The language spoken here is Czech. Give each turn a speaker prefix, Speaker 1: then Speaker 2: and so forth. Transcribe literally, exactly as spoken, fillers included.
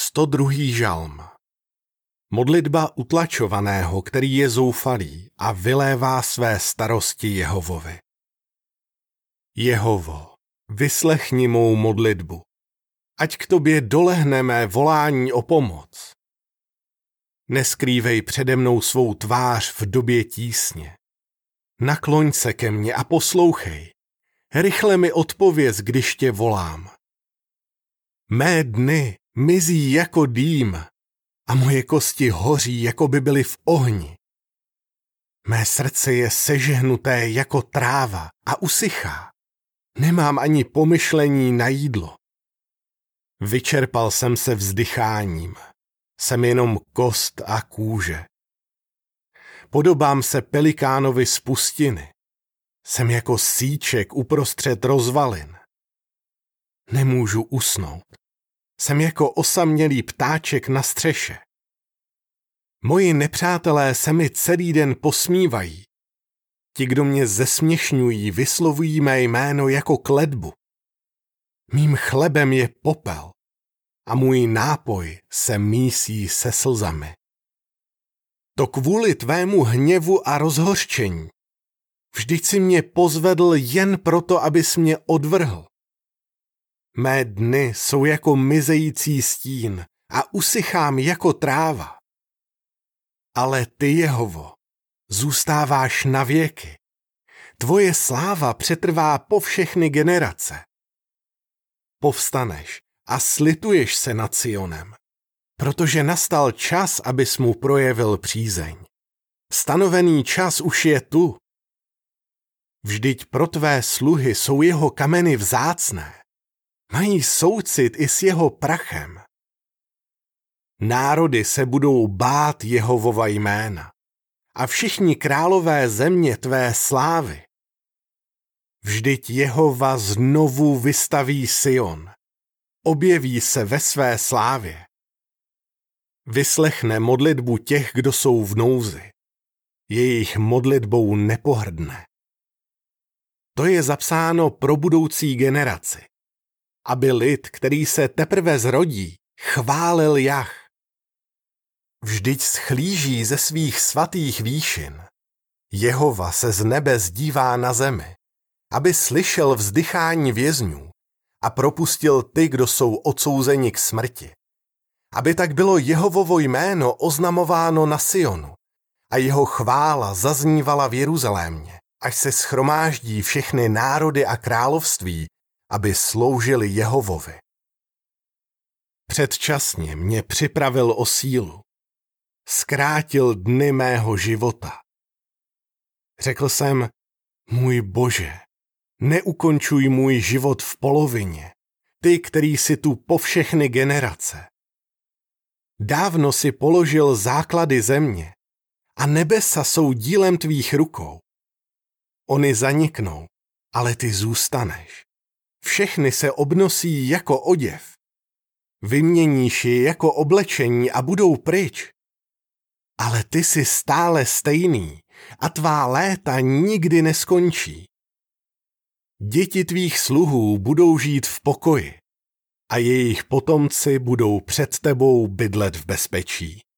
Speaker 1: sto druhý žalm. Modlitba utlačovaného, který je zoufalý a vylévá své starosti Jehovovi. Jehovo, vyslechni mou modlitbu, ať k tobě dolehne mé volání o pomoc. Neskrývej přede mnou svou tvář v době tísně. Nakloň se ke mně a poslouchej. Rychle mi odpověz, když tě volám. Mé dny mizí jako dým a moje kosti hoří, jako by byly v ohni. Mé srdce je sežehnuté jako tráva a usychá. Nemám ani pomyšlení na jídlo. Vyčerpal jsem se vzdycháním. Jsem jenom kost a kůže. Podobám se pelikánovi z pustiny. Jsem jako síček uprostřed rozvalin. Nemůžu usnout. Jsem jako osamělý ptáček na střeše. Moji nepřátelé se mi celý den posmívají. Ti, kdo mě zesměšňují, vyslovují mé jméno jako kletbu. Mým chlebem je popel a můj nápoj se mísí se slzami. To kvůli tvému hněvu a rozhořčení. Vždyť si mě pozvedl jen proto, abys mě odvrhl. Mé dny jsou jako mizející stín a usychám jako tráva. Ale ty, Jehovo, zůstáváš na věky. Tvoje sláva přetrvá po všechny generace. Povstaneš a slituješ se nad Sionem, protože nastal čas, abys mu projevil přízeň. Stanovený čas už je tu. Vždyť pro tvé sluhy jsou jeho kameny vzácné. Mají soucit i s jeho prachem. Národy se budou bát Jehovova jména a všichni králové země tvé slávy. Vždyť Jehova znovu vystaví Sion. Objeví se ve své slávě. Vyslechne modlitbu těch, kdo jsou v nouzi. Jejich modlitbou nepohrdne. To je zapsáno pro budoucí generaci, aby lid, který se teprve zrodí, chválil Jah. Vždyť schlíží ze svých svatých výšin. Jehova se z nebe zdívá na zemi, aby slyšel vzdychání vězňů a propustil ty, kdo jsou odsouzeni k smrti. Aby tak bylo Jehovovo jméno oznamováno na Sionu a jeho chvála zaznívala v Jeruzalémě, až se shromáždí všechny národy a království, aby sloužili Jehovovi. Předčasně mě připravil o sílu. Zkrátil dny mého života. Řekl jsem, můj Bože, neukončuj můj život v polovině, ty, který jsi tu po všechny generace. Dávno si položil základy země a nebesa jsou dílem tvých rukou. Ony zaniknou, ale ty zůstaneš. Všechny se obnosí jako oděv. Vyměníš je jako oblečení a budou pryč. Ale ty jsi stále stejný a tvá léta nikdy neskončí. Děti tvých sluhů budou žít v pokoji a jejich potomci budou před tebou bydlet v bezpečí.